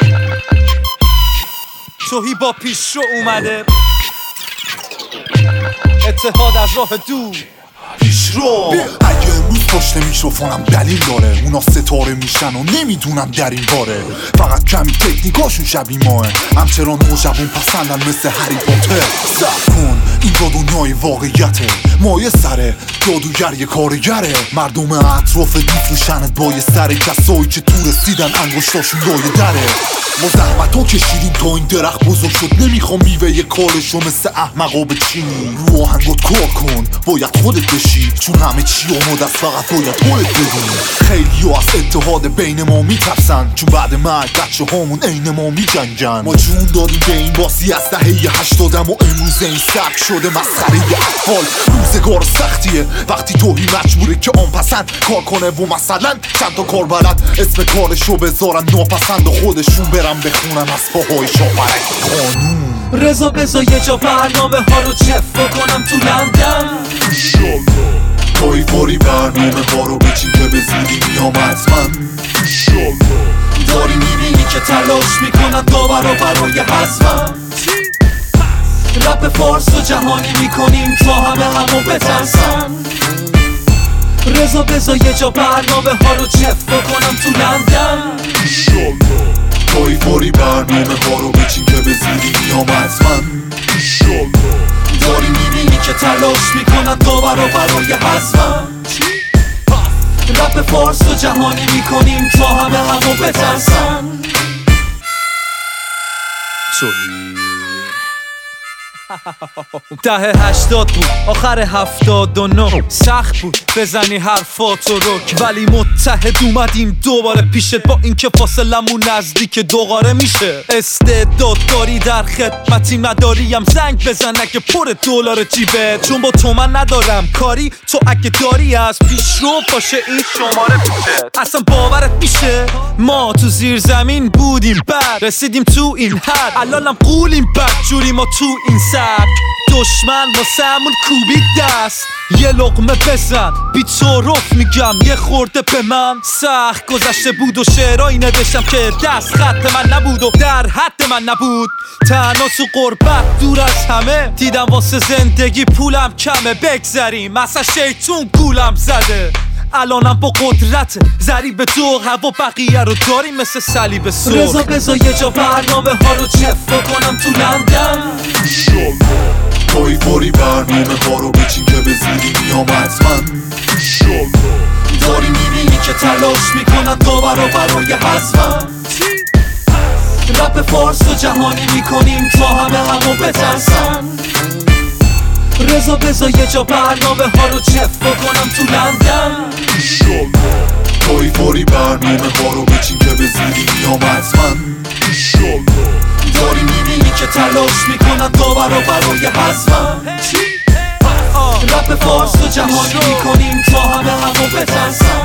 توهی با پیش رو اومده، اتحاد از راه دور پیش رو. اگه امروز پشت میکروفونم دلیل داره، اونا ستاره میشن و نمیدونم در این باره. فقط کمی تکنیکاشون شبیه ماه، همچنان نوجوان پسندن مثل هری پاتر. صبر کن اینجا دنیای واقعیته، مایه سره جادوگر یه کارگره. مردم اطراف میفروشنت با یه سر، کسایی که تو رسیدن انگشتاشون لایه دره. ما زحمتو کشیدیم تا این درخت بزرگ شد، نمیخوام میوه یه کارشو مثل احمقا بچینی. رو آهنگات کار کن، باید خودت بشی، چون همه چی آماده است، فقط باید خودت بدونی. خیلی از اتحاد بین ما میترسن، چون بعد مرگ بچه هامون عین ما میجنگن. ما جون دادیم به این باسی از دهه 80 و امروز این سگ شده مسخره اطفال. روزگار سختیه وقتی توهی مجبوره که آن پسند کار کنه و مثلا چند تا کار بلد اسم کارشو بذارن ناپسند و خودشون برن بخونن از پاهای شاپرک قانون. رضا بذار یه جا برنامه ها رو چفا کنم تو لندن. پای فوری برنامه ها رو بچین که به زودی میام حتما. داری میبینی که تلاش میکنن داورا برای حذفم. رپ فارس و جهانی میکنیم تا همو بترسن. رضا بذار یه جا برنامه ها رو چفا کنم تو لندن. پای فوری برنامه ها رو بچین که به زودی میام حتما. داری میبینی که تلاش میکنن داورا برای حذفم. رپ فارس و جهانی میکنیم تا همو بترسن. دهه 80 بود آخر 79، سخت بود بزنی حرفاتو رک، ولی متحد اومدیم دوباره پیشت، با اینکه فاصلمون نزدیک دوباره میشه. استعداد داری در خدمتی، نداریم زنگ بزن اگه پر دلار جیبه، چون با تو من ندارم کاری. تو اگه داری از پیش رو باشه این شماره پیشت. اصلا باورت میشه ما تو زیر زمین بودیم، بعد رسیدیم تو این حد، الانم قولیم بدجوری ما تو این سر. دشمن واسمون کوبید دست، یه لقمه بزن بی تعارف میگم یه خورده به من. سخت گذشته بود و شعرهایی نوشتم که دست خط من نبود و در حد من نبود. تنها تو غربت دور از همه دیدم واسه زندگی پولم کمه، بگذریم اصلا شیطون گولم زده. الانم با قدرت ضریب دو هوا بقیه رو داریم مثل صلیب سرخ. رضا بذار یه جا برنامه ها رو چفا کنم تو لندن. پای فوری برنامه ها رو بچین که به زودی میام حتما. داری میبینی که تلاش میکنن داورا برای حذفم. رپ فارس و جهانی میکنیم تا همو بترسن. رضا بذار یه جا برنامه ها رو چفا کنم تو لندن. پای فوری برنامه ها رو بچین که به زودی میام حتما. داری میبینی که تلاش میکنن داورا برای حذفم. رپ فارس و جهانی میکنیم تا همو بترسن.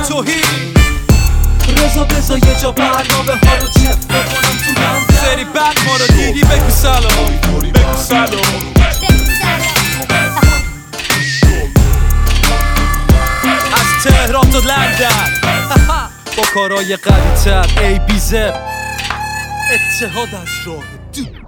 رضا بذار یه جا برنامه ها رو چفا کنم تو لندن. سری بعد ما رو دیدی بگو سلام، بگو سلام. از تهران تا لندن با کارهای قوی تر، ABZ اتحاد از راه دور.